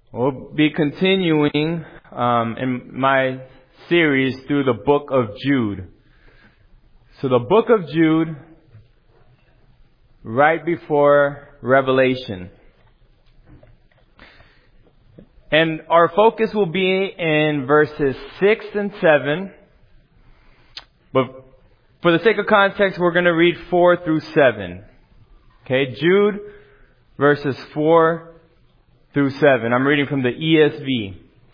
We'll be continuing in my series through the book of Jude. So the book of Jude, right before Revelation. And our focus will be in verses 6 and 7. But for the sake of context, we're going to read 4 through 7. Okay, Jude, verses 4 through 7. I'm reading from the ESV.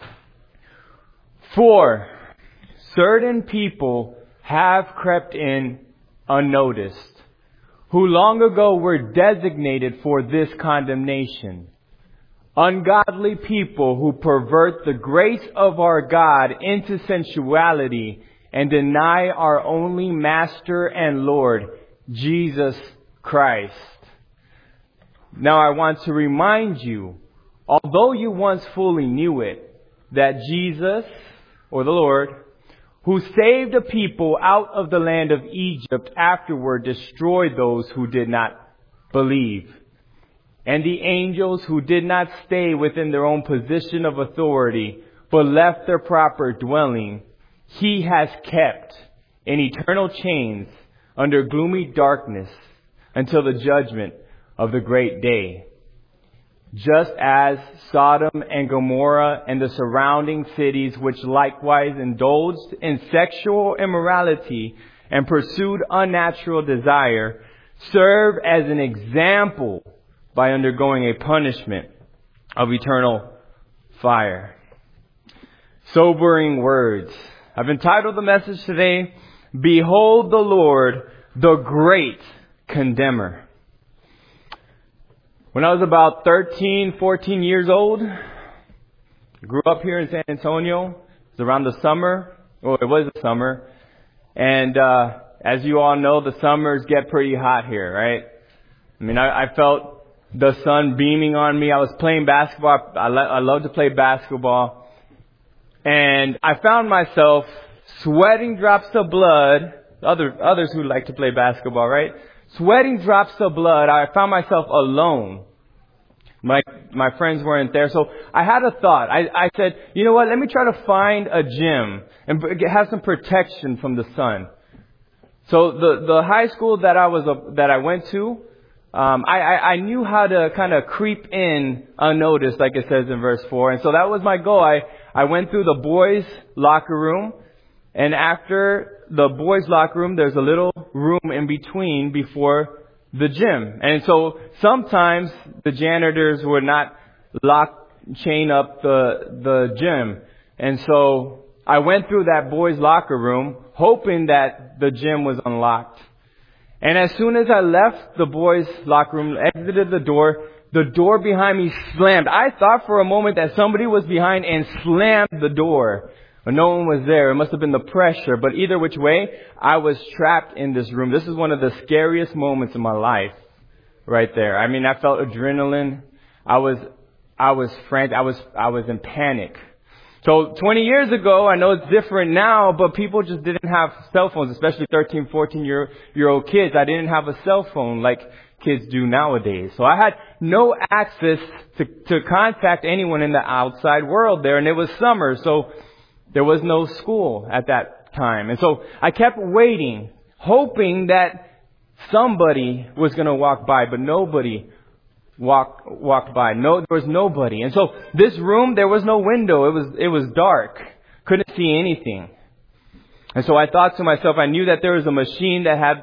For certain people have crept in unnoticed, who long ago were designated for this condemnation. Ungodly people who pervert the grace of our God into sensuality and deny our only Master and Lord, Jesus Christ. Now I want to remind you, although you once fully knew it, that Jesus, or the Lord, who saved a people out of the land of Egypt, afterward destroyed those who did not believe. And the angels who did not stay within their own position of authority, but left their proper dwelling, He has kept in eternal chains under gloomy darkness until the judgment of the great day. Just as Sodom and Gomorrah and the surrounding cities, which likewise indulged in sexual immorality and pursued unnatural desire, serve as an example by undergoing a punishment of eternal fire. Sobering words. I've entitled the message today, Behold the Lord, the Great Condemner. When I was about 13, 14 years old, grew up here in San Antonio. It was around the summer. Well, it was the summer. And as you all know, the summers get pretty hot here, right? I mean, I felt the sun beaming on me. I was playing basketball. I love to play basketball. And I found myself sweating drops of blood. Others who like to play basketball, right? Sweating drops of blood. I found myself alone. My friends weren't there. So I had a thought. I said, you know what? Let me try to find a gym and have some protection from the sun. So the high school that I went to, I knew how to kind of creep in unnoticed, like it says in verse 4. And so that was my goal. I went through the boys' locker room. And after the boys' locker room, there's a little room in between before the gym. And so sometimes the janitors would not chain up the gym. And so I went through that boys' locker room hoping that the gym was unlocked. And as soon as I left the boys' locker room, exited the door behind me slammed. I thought for a moment that somebody was behind and slammed the door. But no one was there. It must have been the pressure. But either which way, I was trapped in this room. This is one of the scariest moments in my life right there. I mean, I felt adrenaline. I was frantic. I was in panic. So 20 years ago, I know it's different now, but people just didn't have cell phones, especially 13, 14-year-old kids. I didn't have a cell phone like kids do nowadays. So I had no access to contact anyone in the outside world there. And it was summer, so there was no school at that time. And so I kept waiting, hoping that somebody was going to walk by, but nobody walked by. No, there was nobody. And so this room, there was no window. It was dark. Couldn't see anything. And so I thought to myself, I knew that there was a machine that had,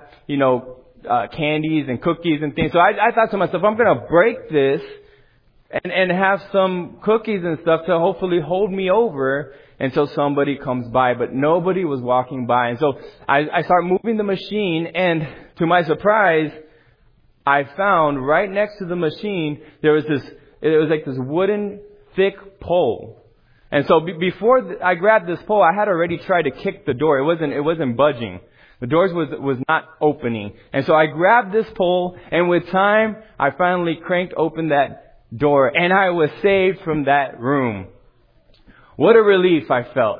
candies and cookies and things. So I thought to myself, I'm going to break this and have some cookies and stuff to hopefully hold me over until somebody comes by. But nobody was walking by. And so I start moving the machine, and to my surprise, I found right next to the machine, it was like this wooden thick pole. And so before I grabbed this pole, I had already tried to kick the door. It wasn't budging. The doors was not opening. And so I grabbed this pole, and with time, I finally cranked open that door, and I was saved from that room. What a relief I felt.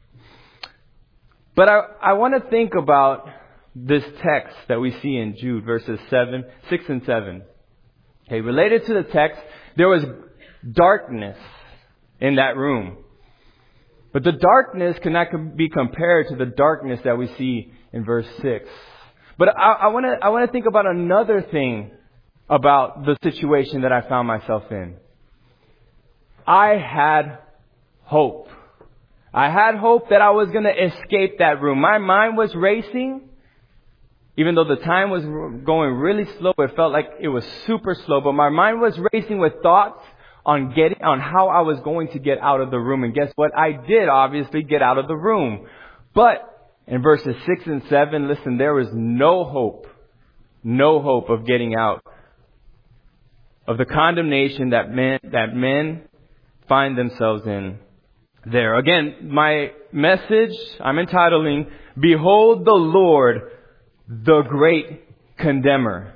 But I want to think about this text that we see in Jude, verses 6 and 7. Okay, related to the text, there was darkness in that room. But the darkness cannot be compared to the darkness that we see in verse 6. But I want to think about another thing about the situation that I found myself in. I had hope. I had hope that I was going to escape that room. My mind was racing. Even though the time was going really slow, it felt like it was super slow. But my mind was racing with thoughts on how I was going to get out of the room. And guess what? I did obviously get out of the room. But in verses 6 and 7, listen, there was no hope of getting out of the condemnation that men find themselves in there. Again, my message I'm entitling, Behold the Lord, the Great Condemner.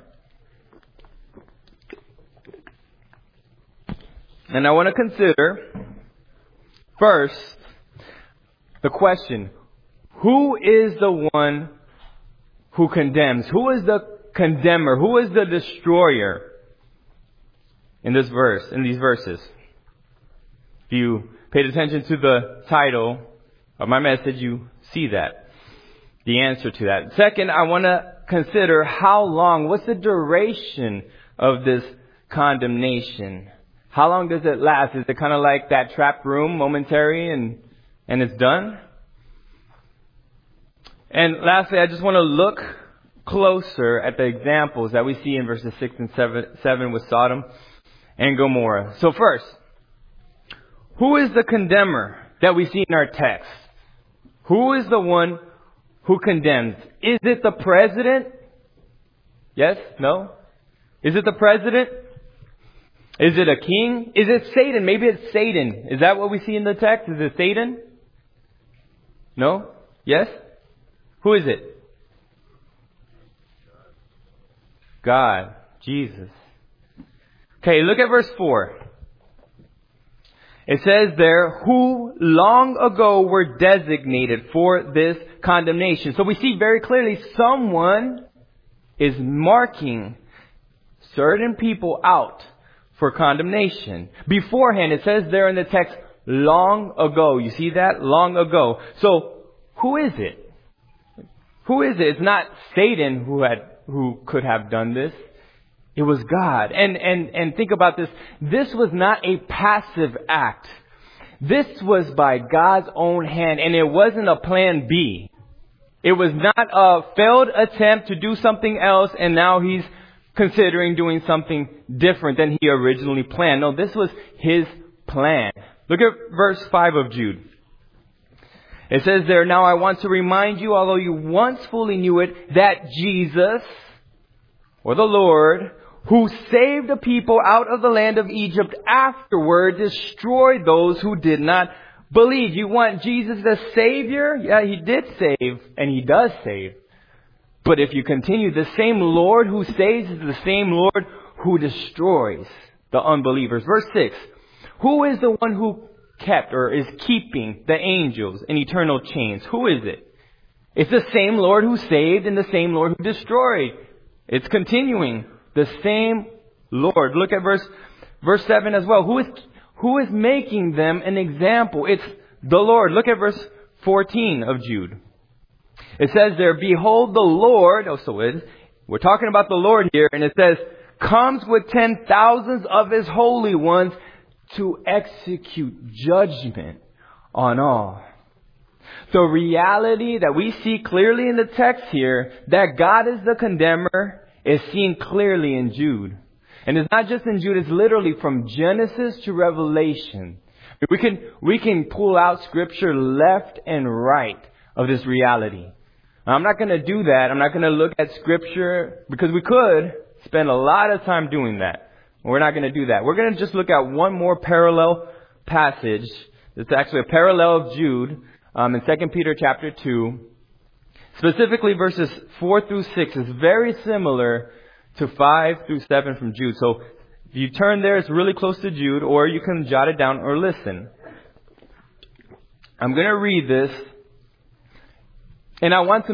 And I want to consider first the question, who is the one who condemns? Who is the condemner? Who is the destroyer in these verses? If you paid attention to the title of my message, you see that, the answer to that. Second, I want to consider how long, what's the duration of this condemnation? How long does it last? Is it kind of like that trapped room, momentary, and it's done? And lastly, I just want to look closer at the examples that we see in verses 6 and 7 with Sodom and Gomorrah. So first, who is the condemner that we see in our text? Who is the one who condemns? Is it the president? Yes? No? Is it the president? Is it a king? Is it Satan? Maybe it's Satan. Is that what we see in the text? Is it Satan? No? Yes? Who is it? God. Jesus. Okay, look at verse 4. It says there, who long ago were designated for this condemnation. So we see very clearly someone is marking certain people out for condemnation. Beforehand, it says there in the text, long ago. You see that? Long ago. So who is it? Who is it? It's not Satan who could have done this. It was God. And think about this. This was not a passive act. This was by God's own hand, and it wasn't a plan B. It was not a failed attempt to do something else, and now he's considering doing something different than he originally planned. No, this was his plan. Look at verse 5 of Jude. It says there, now I want to remind you, although you once fully knew it, that Jesus, or the Lord, who saved the people out of the land of Egypt, afterward destroyed those who did not believe. You want Jesus as Savior? Yeah, he did save, and he does save. But if you continue, the same Lord who saves is the same Lord who destroys the unbelievers. Verse 6. Who is the one who kept or is keeping the angels in eternal chains? Who is it? It's the same Lord who saved and the same Lord who destroyed. It's continuing. The same Lord. Look at verse 7 as well. Who is making them an example? It's the Lord. Look at verse 14 of Jude. It says there, behold the Lord. We're talking about the Lord here. And it says, comes with 10,000s of his holy ones to execute judgment on all. The reality that we see clearly in the text here, that God is the condemner, is seen clearly in Jude. And it's not just in Jude, it's literally from Genesis to Revelation. We can pull out scripture left and right of this reality. Now, I'm not going to do that. I'm not going to look at scripture because we could spend a lot of time doing that. We're not going to do that. We're going to just look at one more parallel passage. It's actually a parallel of Jude in 2 Peter chapter 2. Specifically verses 4 through 6 is very similar to 5 through 7 from Jude. So if you turn there, it's really close to Jude, or you can jot it down or listen. I'm going to read this, and I want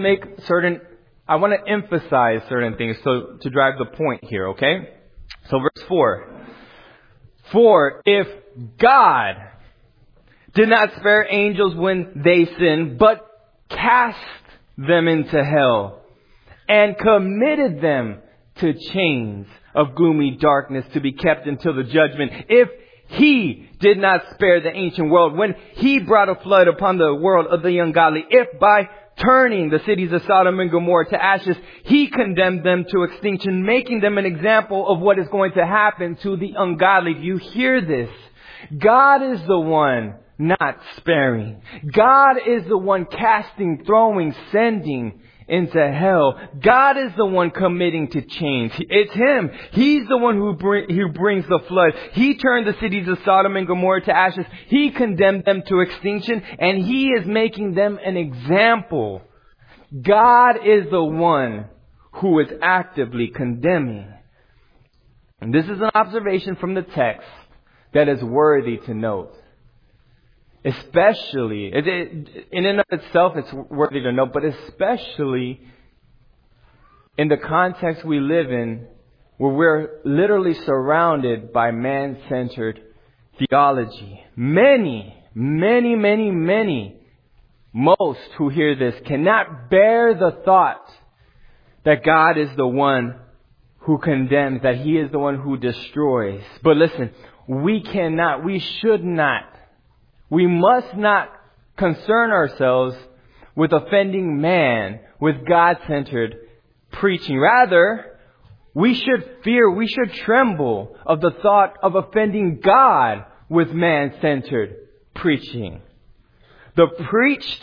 to emphasize certain things to drive the point here, okay? So verse 4. For if God did not spare angels when they sinned, but cast them into hell and committed them to chains of gloomy darkness to be kept until the judgment. If He did not spare the ancient world when He brought a flood upon the world of the ungodly, if by turning the cities of Sodom and Gomorrah to ashes, He condemned them to extinction, making them an example of what is going to happen to the ungodly. Do you hear this? God is the one not sparing. God is the one casting, throwing, sending into hell. God is the one committing to chains. It's Him. He's the one who brings the flood. He turned the cities of Sodom and Gomorrah to ashes. He condemned them to extinction, and He is making them an example. God is the one who is actively condemning. And this is an observation from the text that is worthy to note. Especially, in and of itself it's worthy to note, but especially in the context we live in, where we're literally surrounded by man-centered theology. Many, most who hear this cannot bear the thought that God is the one who condemns, that He is the one who destroys. But listen, we should not, we must not concern ourselves with offending man with God-centered preaching. Rather, we should fear, we should tremble of the thought of offending God with man-centered preaching. The preached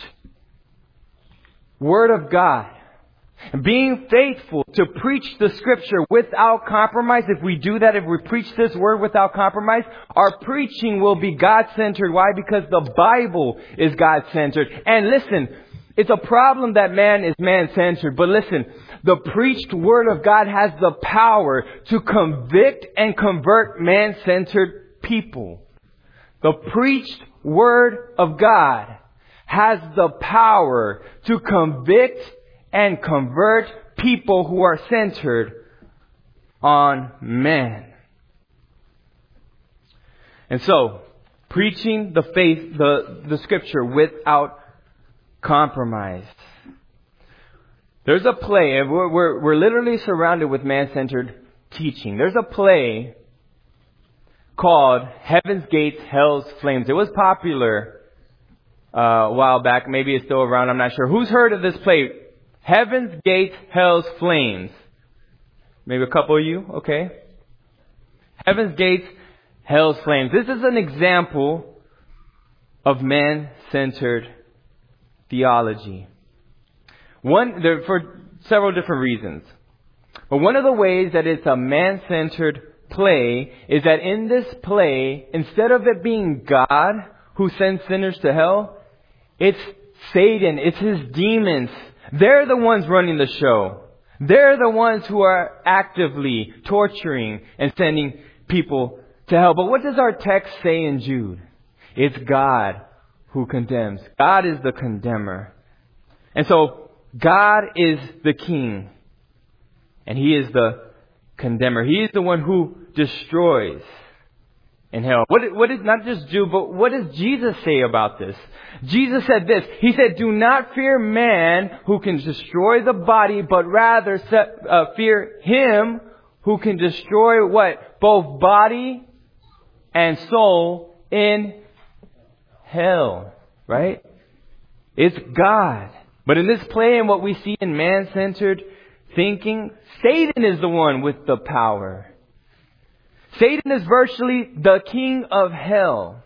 Word of God, being faithful to preach the Scripture without compromise. If we do that, if we preach this Word without compromise, our preaching will be God-centered. Why? Because the Bible is God-centered. And listen, it's a problem that man is man-centered. But listen, the preached Word of God has the power to convict and convert man-centered people. The preached Word of God has the power to convict and convert people who are centered on man. And so, preaching the faith, the Scripture without compromise. There's a play, we're literally surrounded with man-centered teaching. There's a play called Heaven's Gates, Hell's Flames. It was popular a while back. Maybe it's still around. I'm not sure. Who's heard of this play? Heaven's Gates, Hell's Flames. Maybe a couple of you. Okay. Heaven's Gates, Hell's Flames. This is an example of man-centered theology. For several different reasons. But one of the ways that it's a man-centered play is that in this play, instead of it being God who sends sinners to hell, it's Satan, it's his demons. They're the ones running the show. They're the ones who are actively torturing and sending people to hell. But what does our text say in Jude? It's God who condemns. God is the condemner. And so God is the king. And He is the condemner. He is the one who destroys in hell. What is not just Jude, but what does Jesus say about this? Jesus said this. He said, "Do not fear man who can destroy the body, but rather fear Him who can destroy what? Both body and soul in hell." Right? It's God. But in this play and what we see in man-centered thinking, Satan is the one with the power. Satan is virtually the king of hell.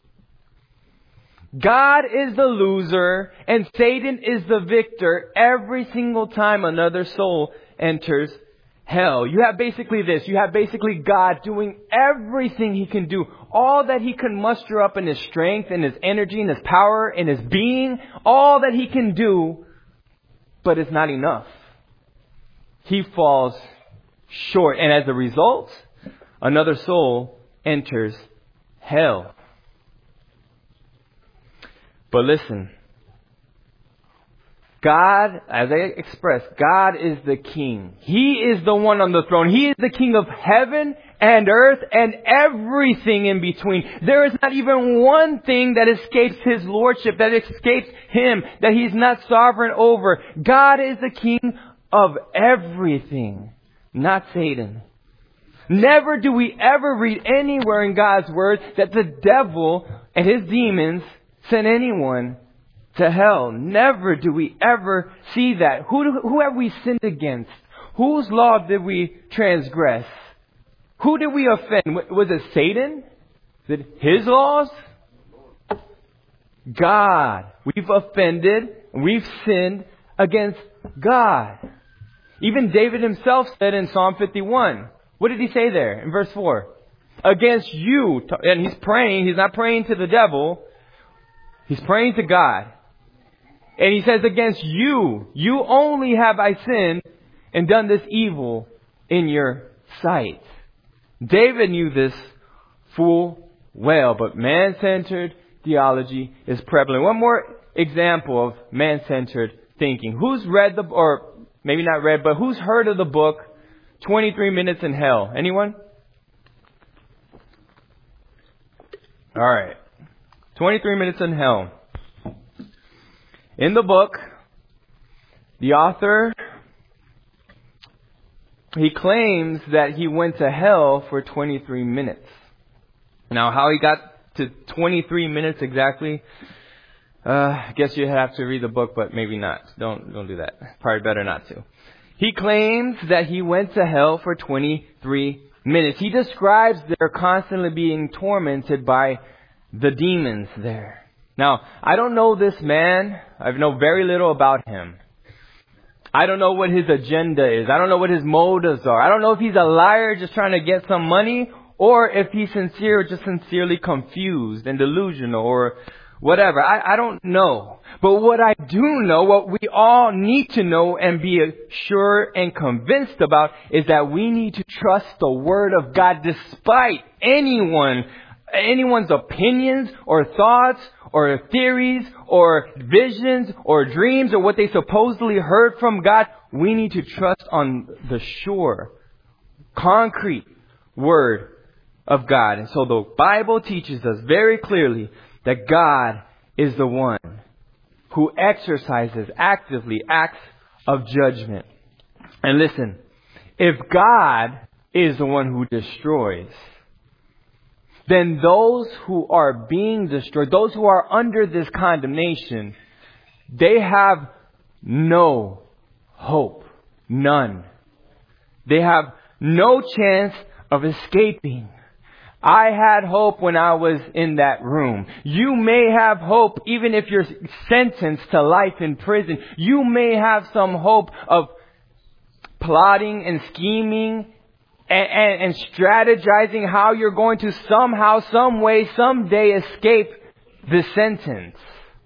God is the loser and Satan is the victor every single time another soul enters hell. You have basically this. You have basically God doing everything He can do. All that He can muster up in His strength, in His energy, in His power, in His being. All that He can do. But it's not enough. He falls short. And as a result, another soul enters hell. But listen, God, as I expressed, God is the King. He is the one on the throne. He is the King of heaven and earth and everything in between. There is not even one thing that escapes His lordship, that escapes Him, that He's not sovereign over. God is the King of everything, not Satan. Never do we ever read anywhere in God's Word that the devil and his demons sent anyone to hell. Never do we ever see that. Who have we sinned against? Whose law did we transgress? Who did we offend? Was it Satan? Was it his laws? God. We've offended, we've sinned against God. Even David himself said in Psalm 51, what did he say there in verse 4? Against you. And he's praying. He's not praying to the devil. He's praying to God. And he says, against you only have I sinned and done this evil in your sight. David knew this full well, but man-centered theology is prevalent. One more example of man-centered thinking. Who's read or maybe not read, but who's heard of the book 23 Minutes in Hell? Anyone? All right. 23 Minutes in Hell. In the book, the author, he claims that he went to hell for 23 minutes. Now, how he got to 23 minutes exactly, I guess you have to read the book, but maybe not. Don't do that. Probably better not to. He claims that he went to hell for 23 minutes. He describes they're constantly being tormented by the demons there. Now, I don't know this man. I know very little about him. I don't know what his agenda is. I don't know what his motives are. I don't know if he's a liar just trying to get some money, or if he's sincere or just sincerely confused and delusional or whatever. I don't know. But what I do know, what we all need to know and be sure and convinced about, is that we need to trust the Word of God despite anyone's opinions or thoughts or theories or visions or dreams or what they supposedly heard from God. We need to trust on the sure, concrete Word of God. And so the Bible teaches us very clearly that God is the one who exercises actively acts of judgment. And listen, if God is the one who destroys, then those who are being destroyed, those who are under this condemnation, they have no hope. None. They have no chance of escaping. I had hope when I was in that room. You may have hope even if you're sentenced to life in prison. You may have some hope of plotting and scheming and strategizing how you're going to somehow, some way, someday escape the sentence.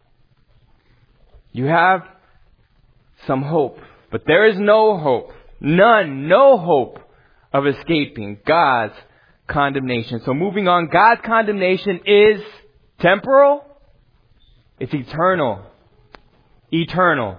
You have some hope, but there is no hope. None, no hope of escaping God's condemnation. So moving on, God's condemnation is temporal. It's eternal. Eternal.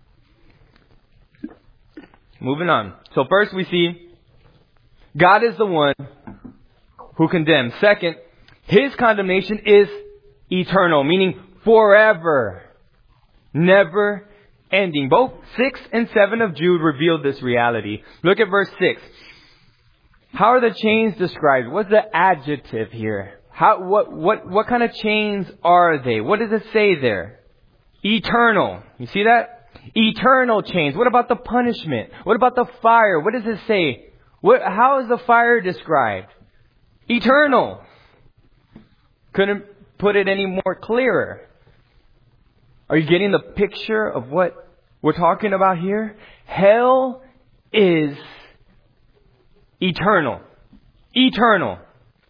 Moving on. So first we see God is the one who condemns. Second, His condemnation is eternal, meaning forever. Never ending. Both 6 and 7 of Jude reveal this reality. Look at verse 6. How are the chains described? What's the adjective here? What kind of chains are they? What does it say there? Eternal. You see that? Eternal chains. What about the punishment? What about the fire? What does it say? How is the fire described? Eternal. Couldn't put it any more clearer. Are you getting the picture of what we're talking about here? Hell is eternal. Eternal.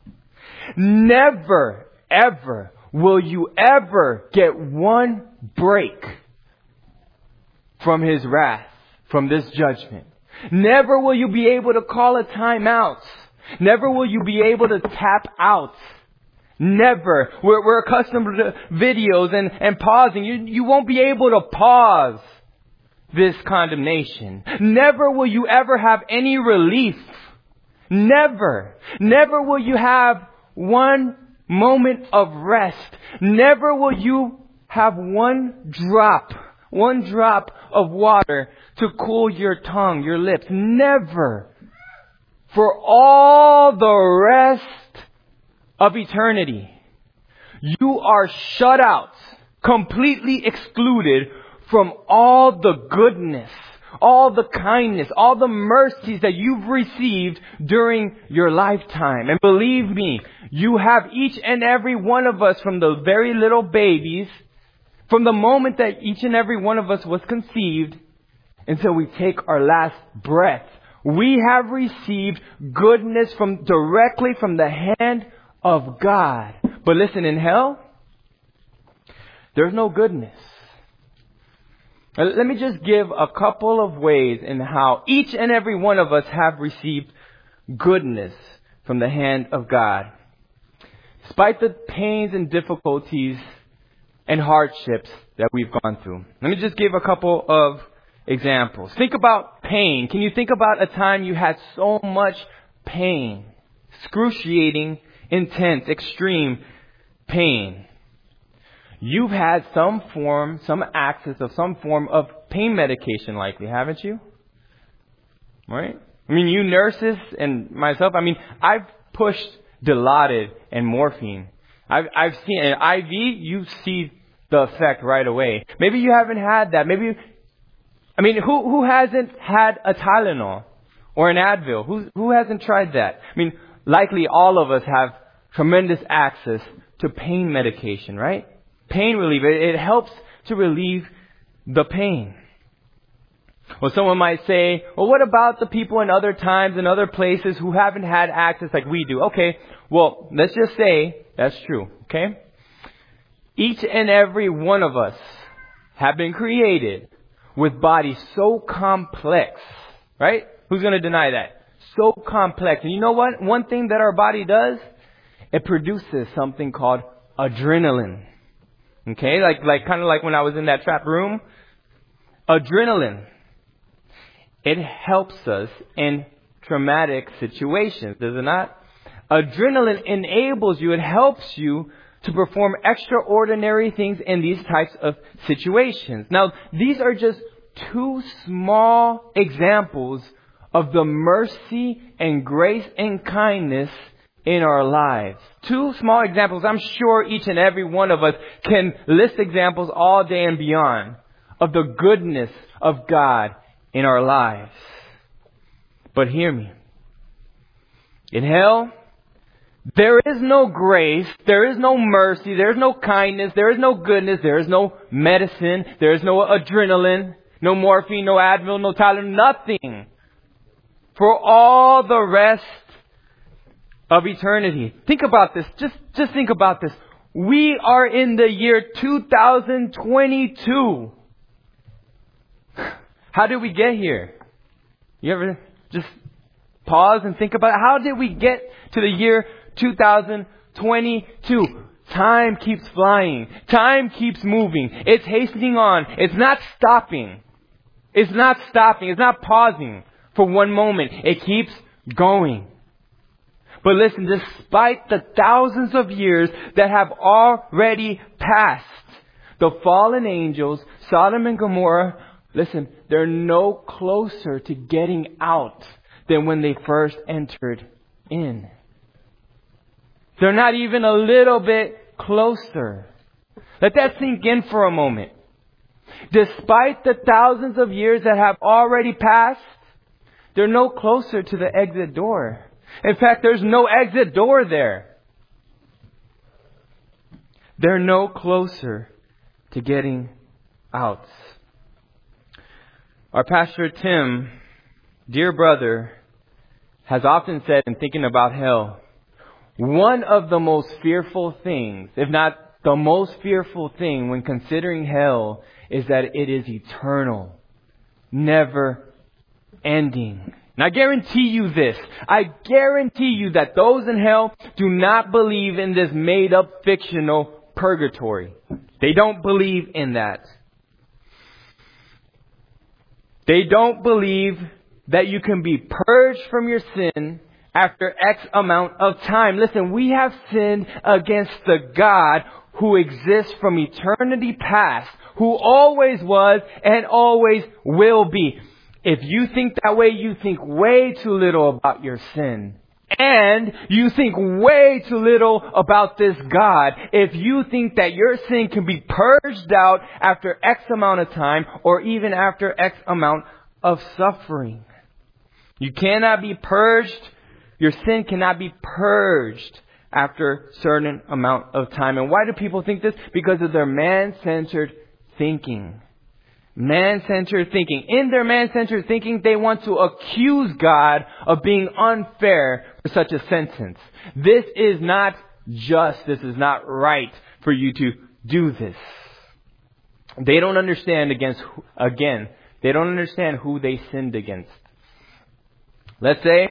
Never, ever will you ever get one break from His wrath, from this judgment. Never will you be able to call a time out. Never will you be able to tap out. Never. We're accustomed to videos and pausing. You won't be able to pause this condemnation. Never will you ever have any relief. Never. Never will you have one moment of rest. Never will you have one drop of water to cool your tongue, your lips. Never. For all the rest of eternity, you are shut out, completely excluded from all the goodness, all the kindness, all the mercies that you've received during your lifetime. And believe me, you have each and every one of us, from the very little babies, from the moment that each and every one of us was conceived until we take our last breath. We have received goodness directly from the hand of God. But listen, in hell, there's no goodness. Let me just give a couple of ways in how each and every one of us have received goodness from the hand of God. Despite the pains and difficulties and hardships that we've gone through. Let me just give a couple of examples. Think about pain. Can you think about a time you had so much pain? Excruciating, intense, extreme pain. You've had some access of some form of pain medication likely, haven't you? Right? I mean, you nurses and myself, I've pushed Dilaudid and morphine. I've seen an IV, you see the effect right away. Maybe you haven't had that. Who hasn't had a Tylenol or an Advil? Who hasn't tried that? Likely all of us have tremendous access to pain medication, right? Pain relief. It helps to relieve the pain. Well, someone might say, well, what about the people in other times and other places who haven't had access like we do? Okay, well, let's just say that's true, okay? Each and every one of us have been created with bodies so complex, right? Who's going to deny that? So complex. And you know what? One thing that our body does, it produces something called adrenaline. Okay, kind of like when I was in that trap room. Adrenaline. It helps us in traumatic situations, does it not? Adrenaline enables you, it helps you to perform extraordinary things in these types of situations. Now, these are just two small examples of the mercy and grace and kindness in our lives. Two small examples. I'm sure each and every one of us can list examples all day and beyond of the goodness of God in our lives. But hear me. In hell, there is no grace, there is no mercy, there is no kindness, there is no goodness, there is no medicine, there is no adrenaline, no morphine, no Advil, no Tylenol, nothing for all the rest of eternity. Think about this. Just think about this. We are in the year 2022. How did we get here? You ever just pause and think about it? How did we get to the year 2022? Time keeps flying. Time keeps moving. It's hastening on. It's not stopping. It's not stopping. It's not pausing for one moment. It keeps going. But listen, despite the thousands of years that have already passed, the fallen angels, Sodom and Gomorrah, listen, they're no closer to getting out than when they first entered in. They're not even a little bit closer. Let that sink in for a moment. Despite the thousands of years that have already passed, they're no closer to the exit door. In fact, there's no exit door there. They're no closer to getting out. Our pastor Tim, dear brother, has often said in thinking about hell, one of the most fearful things, if not the most fearful thing when considering hell, is that it is eternal, never ending. And I guarantee you this. I guarantee you that those in hell do not believe in this made-up fictional purgatory. They don't believe in that. They don't believe that you can be purged from your sin after X amount of time. Listen, we have sinned against the God who exists from eternity past, who always was and always will be. If you think that way, you think way too little about your sin. And you think way too little about this God. If you think that your sin can be purged out after X amount of time or even after X amount of suffering. You cannot be purged. Your sin cannot be purged after a certain amount of time. And why do people think this? Because of their man-centered thinking. Man-centered thinking. In their man-centered thinking, they want to accuse God of being unfair for such a sentence. This is not just. This is not right for you to do this. They don't understand they don't understand who they sinned against. Let's say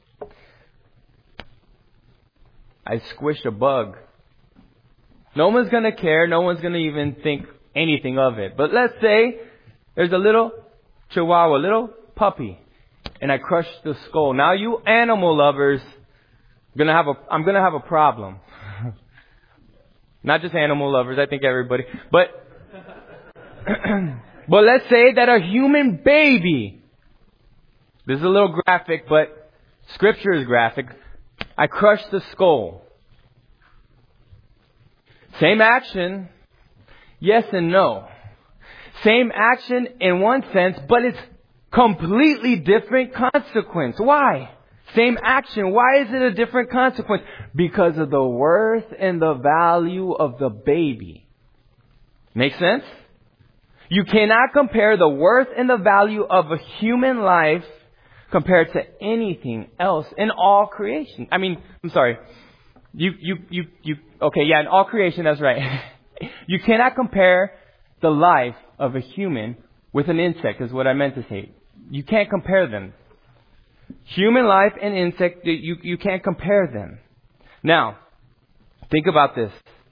I squished a bug. No one's going to care. No one's going to even think anything of it. But let's say there's a little chihuahua, little puppy, and I crushed the skull. Now you animal lovers, I'm going to have a problem. Not just animal lovers, I think everybody. But let's say that a human baby, this is a little graphic, but Scripture is graphic. I crushed the skull. Same action, yes and no. Same action in one sense, but it's completely different consequence. Why? Same action. Why is it a different consequence? Because of the worth and the value of the baby. Make sense? You cannot compare the worth and the value of a human life compared to anything else in all creation. In all creation, that's right. You cannot compare the life of a human with an insect, is what I meant to say. You can't compare them. Human life and insect, you can't compare them. Now, think about this.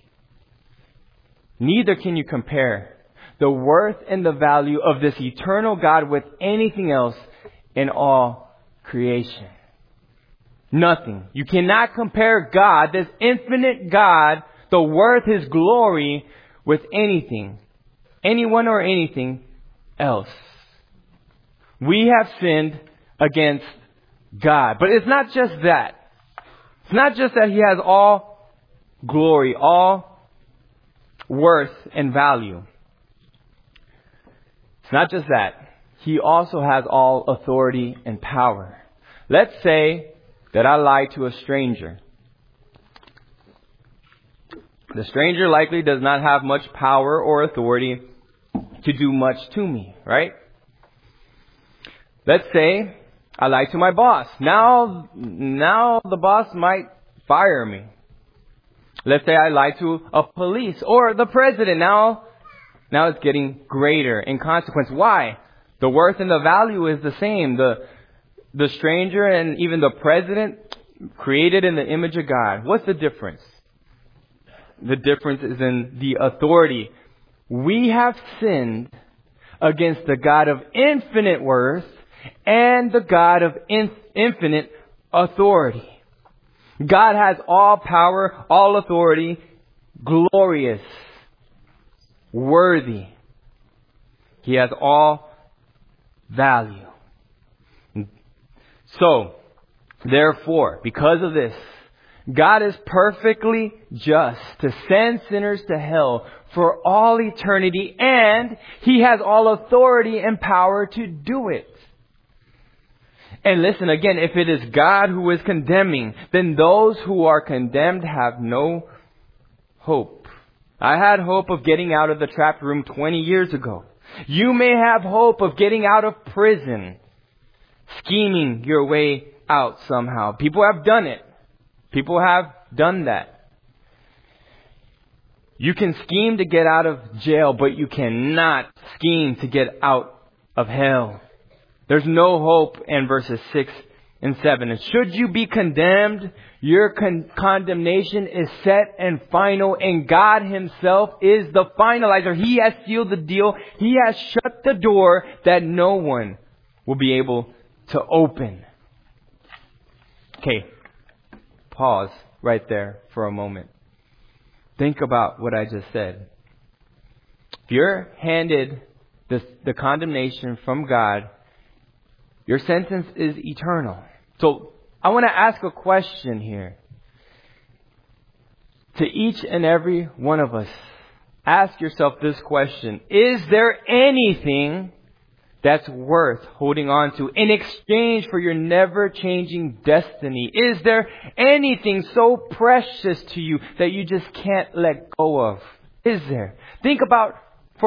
Neither can you compare the worth and the value of this eternal God with anything else in all creation. Nothing. You cannot compare God, this infinite God, the worth, His glory, with anything, anyone or anything else. We have sinned against God. But it's not just that. It's not just that He has all glory, all worth and value. It's not just that. He also has all authority and power. Let's say that I lie to a stranger. The stranger likely does not have much power or authority to do much to me, right? Let's say I lie to my boss. Now the boss might fire me. Let's say I lie to a police or the president. Now it's getting greater in consequence. Why? The worth and the value is the same. The stranger and even the president created in the image of God. What's the difference? The difference is in the authority. We have sinned against the God of infinite worth and the God of infinite authority. God has all power, all authority, glorious, worthy. He has all value. So, therefore, because of this, God is perfectly just to send sinners to hell for all eternity, and He has all authority and power to do it. And listen, again, if it is God who is condemning, then those who are condemned have no hope. I had hope of getting out of the trap room 20 years ago. You may have hope of getting out of prison, scheming your way out somehow. People have done it. People have done that. You can scheme to get out of jail, but you cannot scheme to get out of hell. There's no hope in verses 6 and 7. And should you be condemned, your condemnation is set and final, and God Himself is the finalizer. He has sealed the deal. He has shut the door that no one will be able to open. Okay, pause right there for a moment. Think about what I just said. If you're handed the condemnation from God, your sentence is eternal. So I want to ask a question here. To each and every one of us, ask yourself this question. Is there anything that's worth holding on to in exchange for your never-changing destiny? Is there anything so precious to you that you just can't let go of? Is there? Think about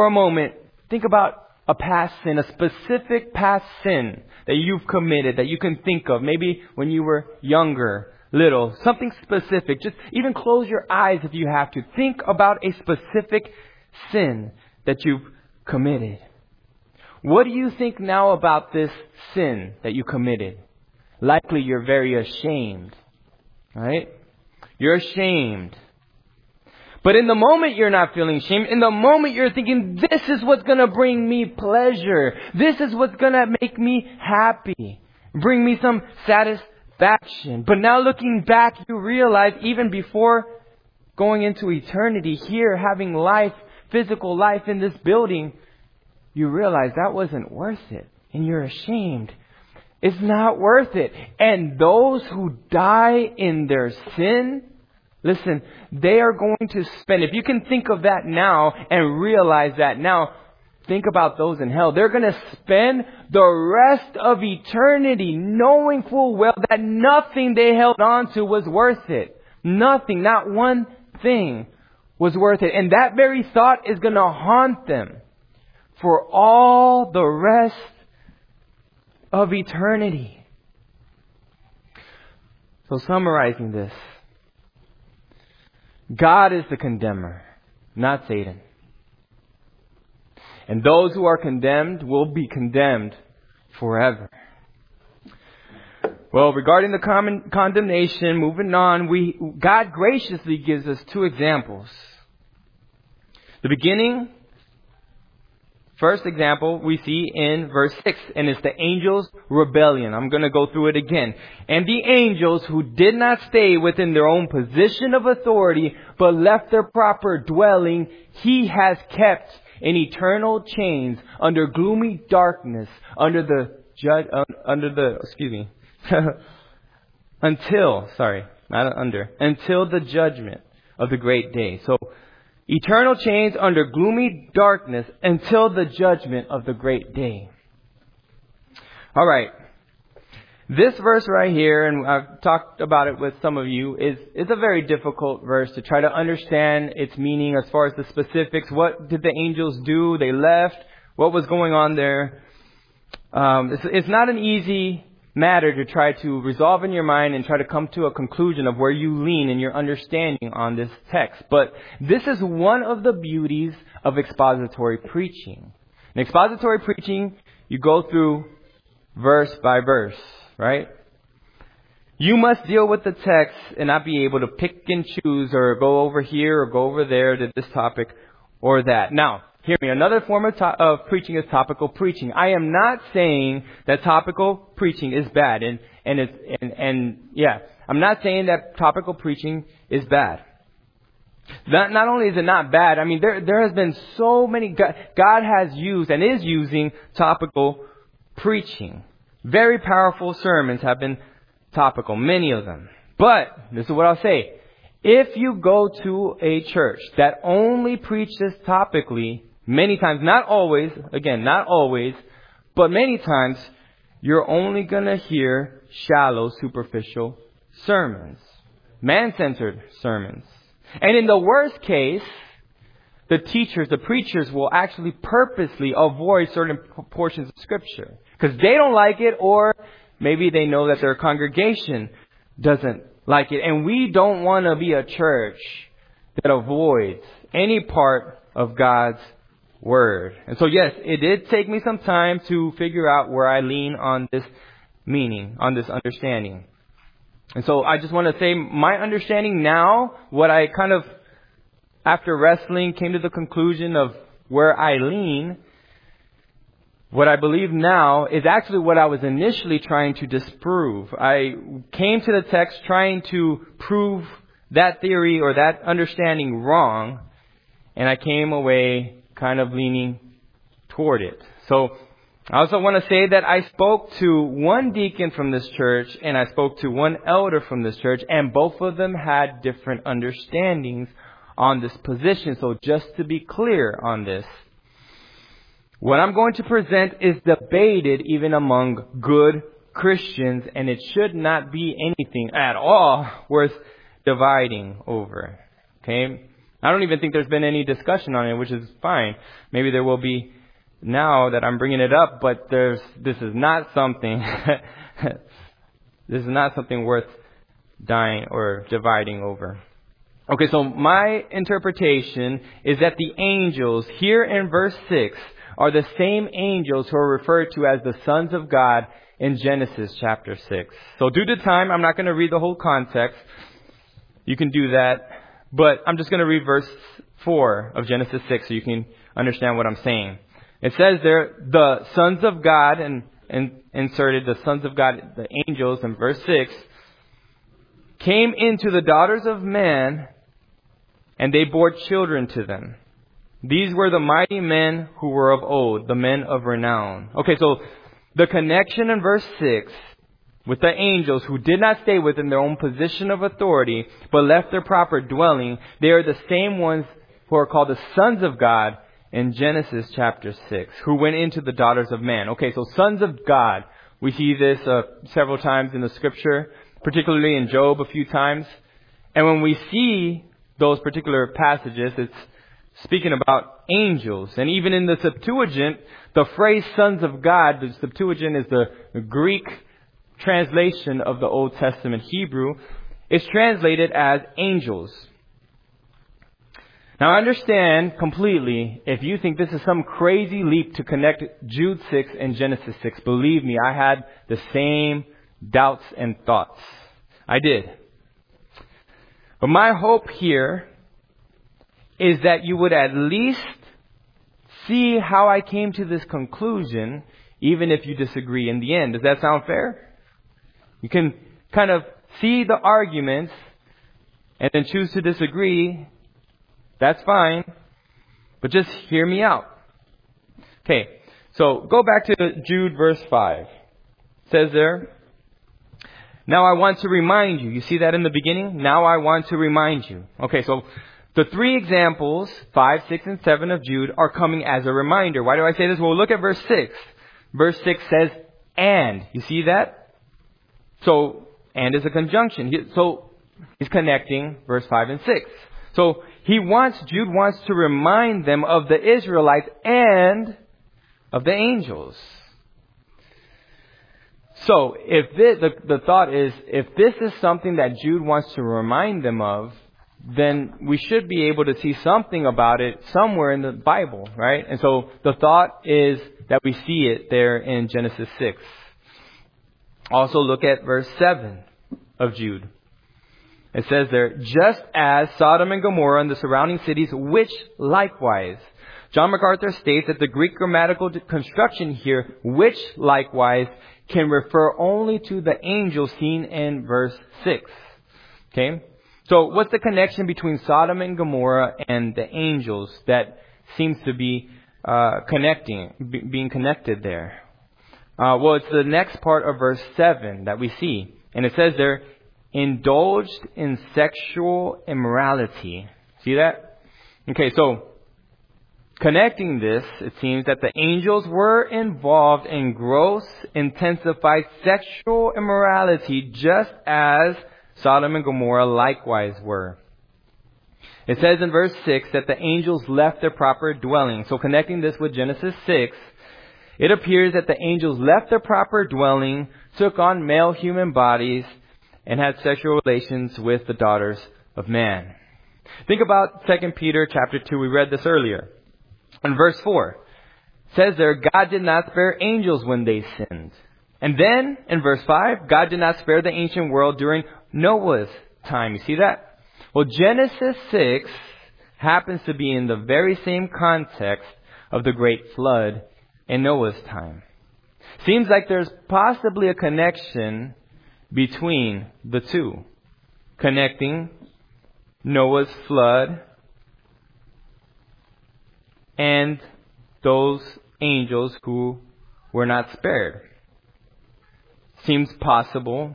a past sin, a specific past sin that you've committed, that you can think of. Maybe when you were younger, little, something specific. Just even close your eyes if you have to. Think about a specific sin that you've committed. What do you think now about this sin that you committed? Likely you're very ashamed, right? You're ashamed. But in the moment you're not feeling shame. In the moment you're thinking, this is what's going to bring me pleasure. This is what's going to make me happy. Bring me some satisfaction. But now looking back, you realize even before going into eternity here, having life, physical life in this building, you realize that wasn't worth it. And you're ashamed. It's not worth it. And those who die in their sin, listen, they are going to spend, if you can think of that now and realize that now, think about those in hell. They're going to spend the rest of eternity knowing full well that nothing they held on to was worth it. Nothing, not one thing was worth it. And that very thought is going to haunt them for all the rest of eternity. So summarizing this, God is the condemner, not Satan. And those who are condemned will be condemned forever. Well, regarding the condemnation, moving on, God graciously gives us two examples. The beginning, first example we see in verse 6, and it's the angels' rebellion. I'm going to go through it again. And the angels who did not stay within their own position of authority, but left their proper dwelling, He has kept in eternal chains under gloomy darkness, until the judgment of the great day. So, eternal chains under gloomy darkness until the judgment of the great day. All right. This verse right here, and I've talked about it with some of you, is a very difficult verse to try to understand its meaning as far as the specifics. What did the angels do? They left. What was going on there? It's not an easy matter to try to resolve in your mind and try to come to a conclusion of where you lean in your understanding on this text. But this is one of the beauties of expository preaching. In expository preaching, you go through verse by verse, right? You must deal with the text and not be able to pick and choose or go over here or go over there to this topic or that. Now, hear me. Another form of preaching is topical preaching. I am not saying that topical preaching is bad, and I'm not saying that topical preaching is bad. Not only is it not bad, I mean there has been so many. God has used and is using topical preaching. Very powerful sermons have been topical, many of them. But this is what I'll say: if you go to a church that only preaches topically, many times, not always, but many times, you're only going to hear shallow, superficial sermons. Man-centered sermons. And in the worst case, the preachers will actually purposely avoid certain portions of Scripture. Because they don't like it, or maybe they know that their congregation doesn't like it. And we don't want to be a church that avoids any part of God's Word. And so yes, it did take me some time to figure out where I lean on this meaning, on this understanding. And so I just want to say my understanding now, what I kind of, after wrestling, came to the conclusion of where I lean. What I believe now is actually what I was initially trying to disprove. I came to the text trying to prove that theory or that understanding wrong, and I came away kind of leaning toward it. So I also want to say that I spoke to one deacon from this church and I spoke to one elder from this church, and both of them had different understandings on this position. So just to be clear on this, what I'm going to present is debated even among good Christians, and it should not be anything at all worth dividing over. Okay? I don't even think there's been any discussion on it, which is fine. Maybe there will be now that I'm bringing it up, but this is not something this is not something worth dying or dividing over. Okay, so my interpretation is that the angels here in verse 6 are the same angels who are referred to as the sons of God in Genesis chapter 6. So due to time, I'm not going to read the whole context. You can do that. But I'm just going to read verse 4 of Genesis 6 so you can understand what I'm saying. It says there, the sons of God, and inserted the sons of God, the angels in verse 6, came into the daughters of man, and they bore children to them. These were the mighty men who were of old, the men of renown. Okay, so the connection in verse 6 with the angels who did not stay within their own position of authority, but left their proper dwelling, they are the same ones who are called the sons of God in Genesis chapter 6, who went into the daughters of man. Okay, so sons of God. We see this several times in the scripture, particularly in Job a few times. And when we see those particular passages, it's speaking about angels. And even in the Septuagint, the phrase sons of God, the Septuagint is the Greek translation of the Old Testament Hebrew, is translated as angels. Now I understand completely if you think this is some crazy leap to connect Jude 6 and Genesis 6. Believe me, I had the same doubts and thoughts. I did. But my hope here is that you would at least see how I came to this conclusion, even if you disagree in the end. Does that sound fair? You can kind of see the arguments and then choose to disagree. That's fine. But just hear me out. Okay, so go back to Jude verse 5. It says there, now I want to remind you. You see that in the beginning? Now I want to remind you. Okay, so the three examples, 5, 6, and 7 of Jude, are coming as a reminder. Why do I say this? Well, look at verse 6. Verse 6 says, and. You see that? So, and is a conjunction. So, he's connecting verse 5 and 6. So, Jude wants to remind them of the Israelites and of the angels. So, if the thought is, if this is something that Jude wants to remind them of, then we should be able to see something about it somewhere in the Bible, right? And so the thought is that we see it there in Genesis 6. Also look at verse 7 of Jude. It says there, just as Sodom and Gomorrah and the surrounding cities, which likewise. John MacArthur states that the Greek grammatical construction here, which likewise, can refer only to the angels seen in verse 6. Okay? So what's the connection between Sodom and Gomorrah and the angels that seems to be being connected there? Well, it's the next part of verse 7 that we see. And it says there, indulged in sexual immorality. See that? Okay, so connecting this, it seems that the angels were involved in gross, intensified sexual immorality just as Sodom and Gomorrah likewise were. It says in verse 6 that the angels left their proper dwelling. So connecting this with Genesis 6, it appears that the angels left their proper dwelling, took on male human bodies, and had sexual relations with the daughters of man. Think about 2 Peter chapter 2. We read this earlier. In verse 4, it says there, God did not spare angels when they sinned. And then, in verse 5, God did not spare the ancient world during Noah's time. You see that? Well, Genesis 6 happens to be in the very same context of the great flood in Noah's time. Seems like there's possibly a connection between the two. Connecting Noah's flood and those angels who were not spared. Seems possible.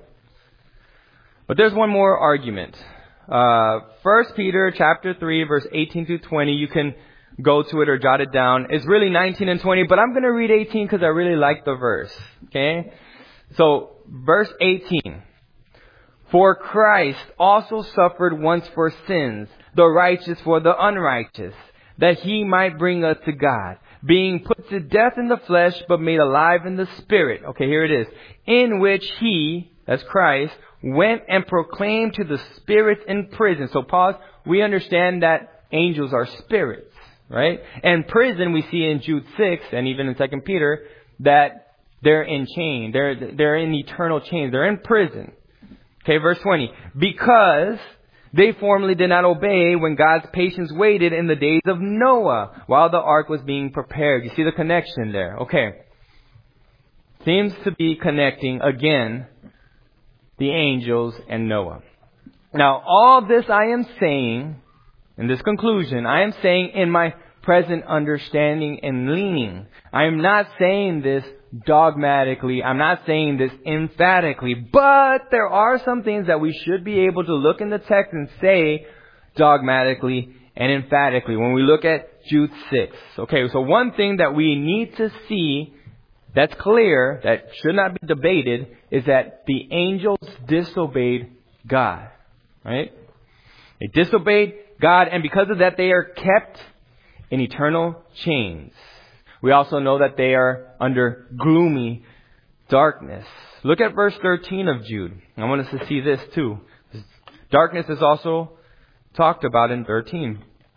But there's one more argument. 1 Peter chapter 3, verse 18 to 20. You can go to it or jot it down. It's really 19 and 20, but I'm going to read 18 because I really like the verse. Okay? So, verse 18. For Christ also suffered once for sins, the righteous for the unrighteous, that he might bring us to God, being put to death in the flesh, but made alive in the spirit. Okay, here it is. In which he, that's Christ, went and proclaimed to the spirits in prison. So pause. We understand that angels are spirits, right? And prison, we see in Jude 6 and even in 2 Peter, that they're in chain. They're in eternal chains. They're in prison. Okay, verse 20. Because they formerly did not obey when God's patience waited in the days of Noah while the ark was being prepared. You see the connection there. Okay. Seems to be connecting again the angels and Noah. Now, all this I am saying, in this conclusion, I am saying in my present understanding and leaning. I am not saying this dogmatically. I'm not saying this emphatically. But there are some things that we should be able to look in the text and say dogmatically and emphatically when we look at Jude 6. Okay, so one thing that we need to see that's clear, that should not be debated, is that the angels disobeyed God. Right? They disobeyed God, and because of that, they are kept in eternal chains. We also know that they are under gloomy darkness. Look at verse 13 of Jude. I want us to see this too. Darkness is also talked about in 13.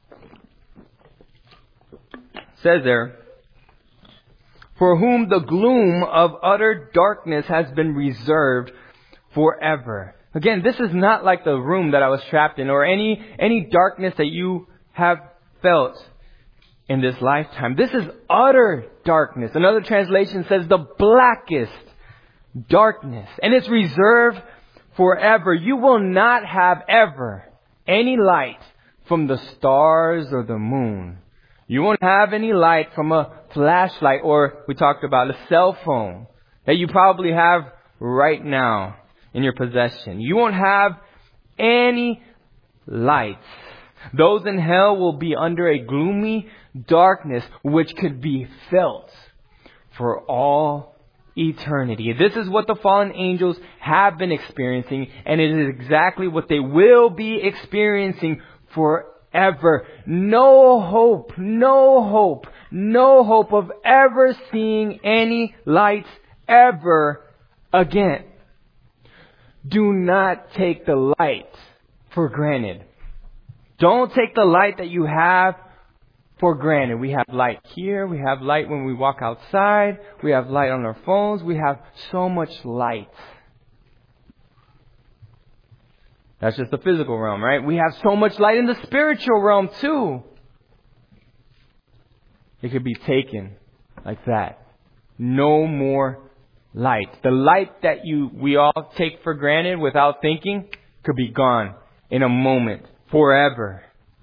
It says there, for whom the gloom of utter darkness has been reserved forever. Again, this is not like the room that I was trapped in or any darkness that you have felt in this lifetime. This is utter darkness. Another translation says the blackest darkness. And it's reserved forever. You will not have ever any light from the stars or the moon. You won't have any light from a flashlight, or we talked about a cell phone that you probably have right now in your possession. You won't have any lights. Those in hell will be under a gloomy darkness which could be felt for all eternity. This is what the fallen angels have been experiencing, and it is exactly what they will be experiencing forever. No hope of ever seeing any lights ever again. Do not take the light for granted. Don't take the light that you have for granted. We have light here. We have light when we walk outside. We have light on our phones. We have so much light. That's just the physical realm, right? We have so much light in the spiritual realm too. It could be taken like that. No more light. The light that we all take for granted without thinking could be gone in a moment, forever.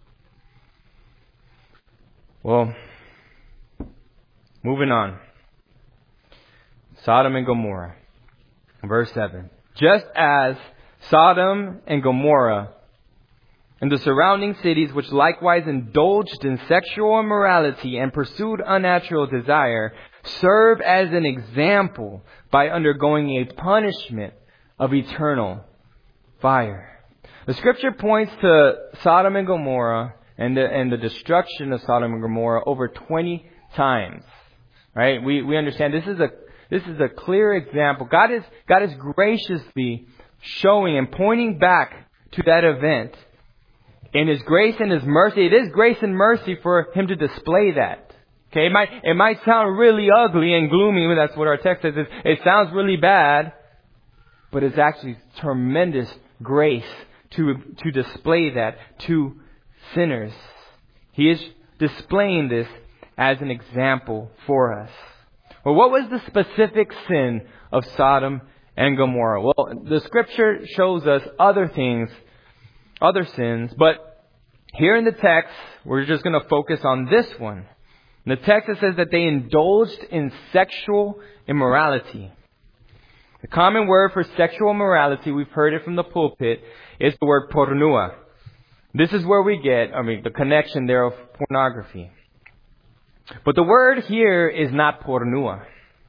Well, moving on. Sodom and Gomorrah. Verse 7. Just as Sodom and Gomorrah and the surrounding cities, which likewise indulged in sexual immorality and pursued unnatural desire, serve as an example by undergoing a punishment of eternal fire. The scripture points to Sodom and Gomorrah and the destruction of Sodom and Gomorrah over 20 times. Right? We understand this is a clear example. God is graciously showing and pointing back to that event. In His grace and His mercy, it is grace and mercy for Him to display that. Okay, it might sound really ugly and gloomy. That's what our text says. It sounds really bad, but it's actually tremendous grace to display that to sinners. He is displaying this as an example for us. Well, what was the specific sin of Sodom and Gomorrah? Well, the scripture shows us other things, other sins, but here in the text, we're just going to focus on this one. In the text, it says that they indulged in sexual immorality. The common word for sexual immorality, we've heard it from the pulpit, is the word pornua. This is where we get, the connection there of pornography. But the word here is not pornua.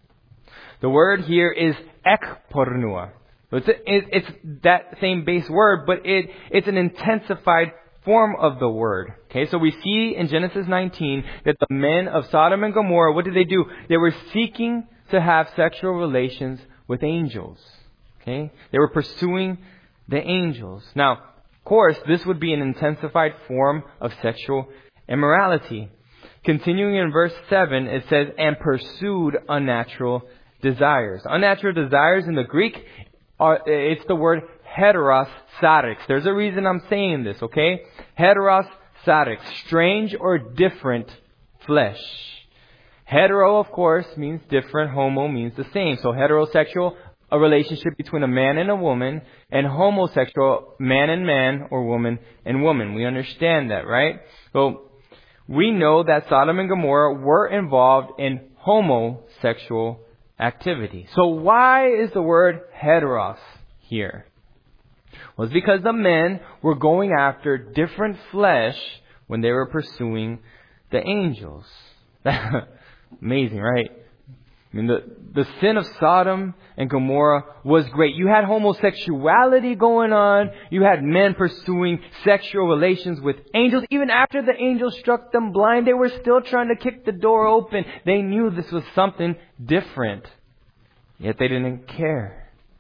The word here is ekpornua. It's that same base word, but it's an intensified form of the word. Okay, so we see in Genesis 19 that the men of Sodom and Gomorrah, what did they do? They were seeking to have sexual relations with angels. Okay, they were pursuing the angels. Now, of course, this would be an intensified form of sexual immorality. Continuing in verse 7, it says, and pursued unnatural desires. Unnatural desires in the Greek, it's the word heteros sarx. There's a reason I'm saying this, okay? Heteros sarx, strange or different flesh. Hetero, of course, means different. Homo means the same. So heterosexual, a relationship between a man and a woman, and homosexual, man and man, or woman and woman. We understand that, right? So we know that Sodom and Gomorrah were involved in homosexual activity. So why is the word heteros here? Well, it's because the men were going after different flesh when they were pursuing the angels. Amazing, right? The sin of Sodom and Gomorrah was great. You had homosexuality going on. You had men pursuing sexual relations with angels. Even after the angels struck them blind, they were still trying to kick the door open. They knew this was something different. Yet they didn't care.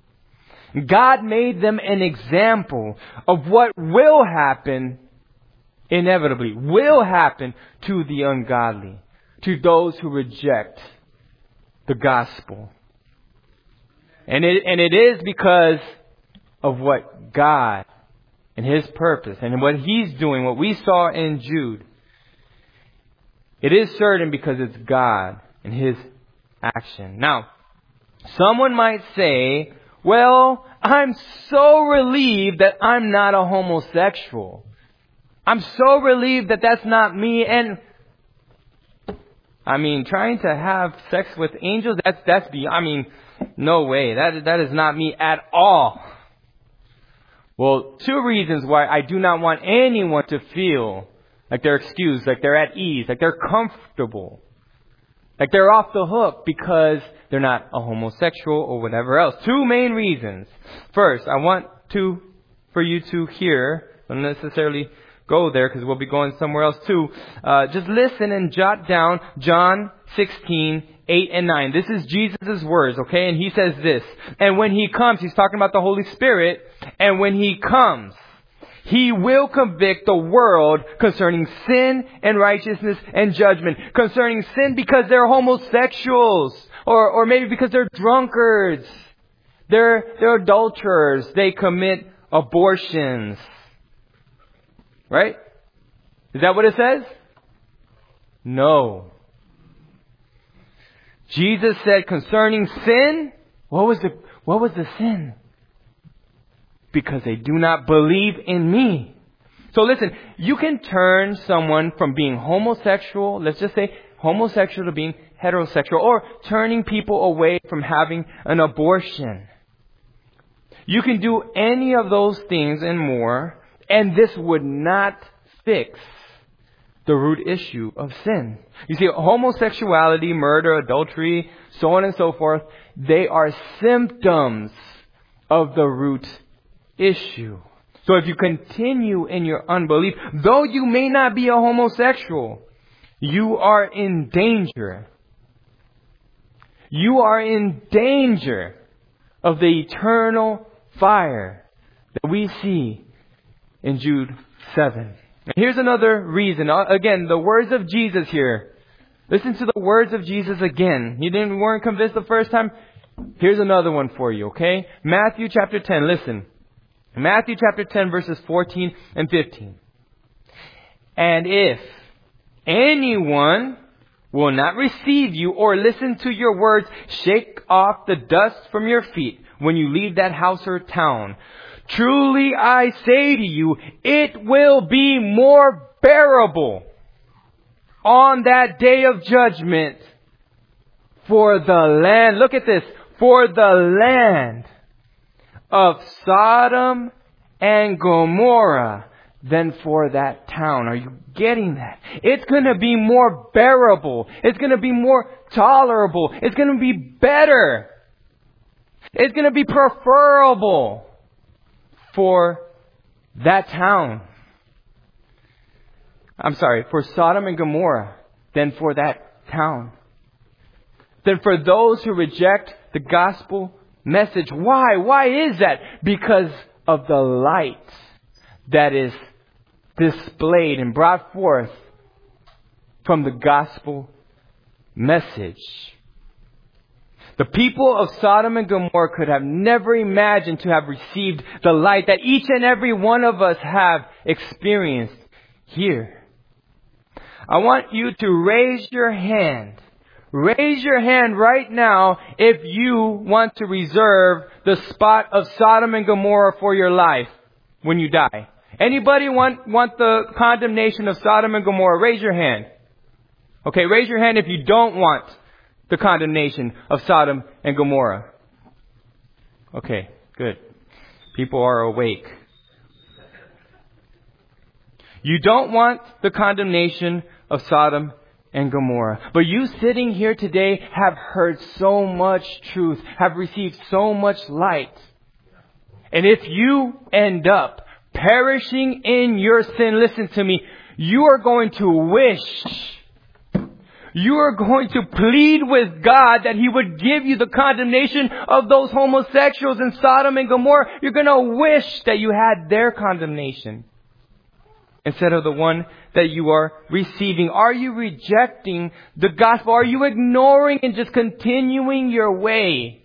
God made them an example of what will happen, inevitably, will happen to the ungodly, to those who reject the gospel. And it is because of what God and His purpose and what He's doing, what we saw in Jude. It is certain because it's God and His action. Now, someone might say, well, I'm so relieved that I'm not a homosexual. I'm so relieved that that's not me. And trying to have sex with angels, no way. That is not me at all. Well, two reasons why I do not want anyone to feel like they're excused, like they're at ease, like they're comfortable, like they're off the hook because they're not a homosexual or whatever else. Two main reasons. First, I want for you to hear, don't necessarily go there because we'll be going somewhere else too. Just listen and jot down John 16, 8 and 9. This is Jesus' words, okay? And He says this. And when He comes, He's talking about the Holy Spirit. And when He comes, He will convict the world concerning sin and righteousness and judgment. Concerning sin because they're homosexuals. Or maybe because they're drunkards. They're adulterers. They commit abortions. Right? Is that what it says? No. Jesus said concerning sin, what was the sin? Because they do not believe in me. So listen, you can turn someone from being homosexual, let's just say homosexual, to being heterosexual, or turning people away from having an abortion. You can do any of those things and more, and this would not fix the root issue of sin. You see, homosexuality, murder, adultery, so on and so forth, they are symptoms of the root issue. So if you continue in your unbelief, though you may not be a homosexual, you are in danger. You are in danger of the eternal fire that we see in Jude 7. And here's another reason. Again, the words of Jesus here. Listen to the words of Jesus again. You weren't convinced the first time? Here's another one for you, okay? Matthew chapter 10. Listen. Matthew chapter 10 verses 14 and 15. And if anyone will not receive you or listen to your words, shake off the dust from your feet when you leave that house or town. Truly I say to you, it will be more bearable on that day of judgment for the land, look at this, for the land of Sodom and Gomorrah than for that town. Are you getting that? It's going to be more bearable. It's going to be more tolerable. It's going to be better. It's going to be preferable for that town. I'm sorry, for Sodom and Gomorrah than for that town. Than for those who reject the gospel message. Why? Why is that? Because of the light that is displayed and brought forth from the gospel message. The people of Sodom and Gomorrah could have never imagined to have received the light that each and every one of us have experienced here. I want you to raise your hand. Raise your hand right now if you want to reserve the spot of Sodom and Gomorrah for your life when you die. Anybody want the condemnation of Sodom and Gomorrah? Raise your hand. Okay, raise your hand if you don't want the condemnation of Sodom and Gomorrah. Okay, good. People are awake. You don't want the condemnation of Sodom and Gomorrah. But you sitting here today have heard so much truth, have received so much light. And if you end up perishing in your sin, listen to me, you are going to wish, you are going to plead with God that He would give you the condemnation of those homosexuals in Sodom and Gomorrah. You're going to wish that you had their condemnation instead of the one that you are receiving. Are you rejecting the gospel? Are you ignoring and just continuing your way?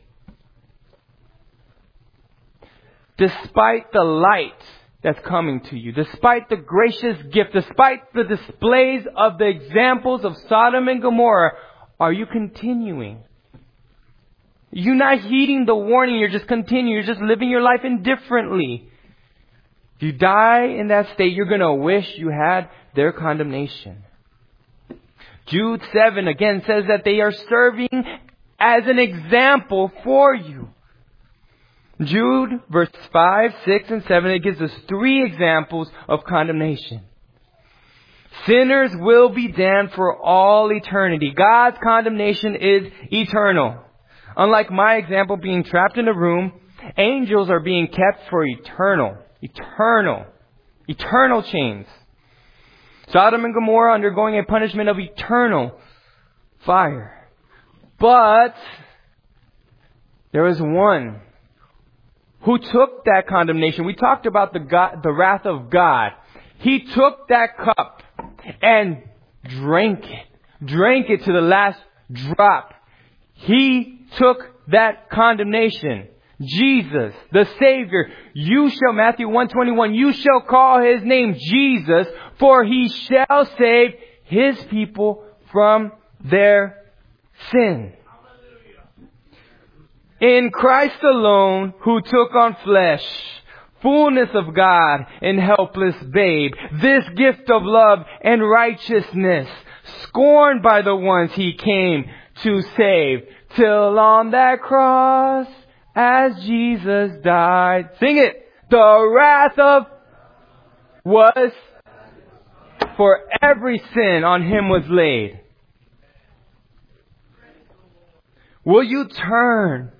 Despite the light that's coming to you, despite the gracious gift, despite the displays of the examples of Sodom and Gomorrah, are you continuing? You're not heeding the warning, you're just continuing, you're just living your life indifferently. If you die in that state, you're going to wish you had their condemnation. Jude 7 again says that they are serving as an example for you. Jude verse 5, 6, and 7, it gives us 3 examples of condemnation. Sinners will be damned for all eternity. God's condemnation is eternal. Unlike my example being trapped in a room, angels are being kept for eternal chains. Sodom and Gomorrah undergoing a punishment of eternal fire. But there is one who took that condemnation. We talked about the wrath of God. He took that cup and drank it to the last drop. He took that condemnation. Jesus, the Savior, Matthew 1:21, you shall call His name Jesus, for He shall save His people from their sin. In Christ alone, who took on flesh, fullness of God and helpless babe, this gift of love and righteousness, scorned by the ones He came to save, till on that cross, as Jesus died, sing it, the wrath of was for every sin on Him was laid. Will you turn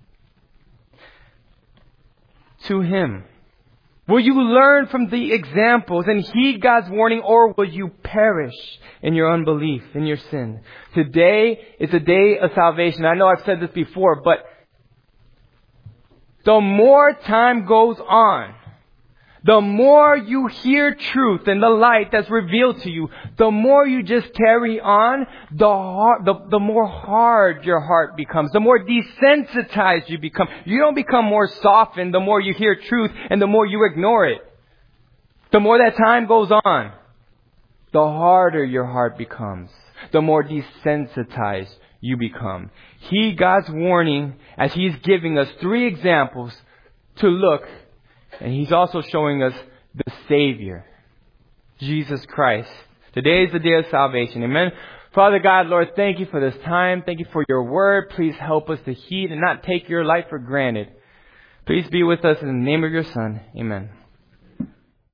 to Him? Will you learn from the examples and heed God's warning, or will you perish in your unbelief, in your sin? Today is a day of salvation. I know I've said this before, but the more time goes on, The more you hear truth and the light that's revealed to you, the more you just carry on, the more hard your heart becomes, the more desensitized you become. You don't become more softened the more you hear truth and the more you ignore it. The more that time goes on, the harder your heart becomes, the more desensitized you become. God's warning, as He's giving us 3 examples to look, and He's also showing us the Savior, Jesus Christ. Today is the day of salvation. Amen. Father God, Lord, thank you for this time. Thank you for your word. Please help us to heed and not take your light for granted. Please be with us in the name of your Son. Amen.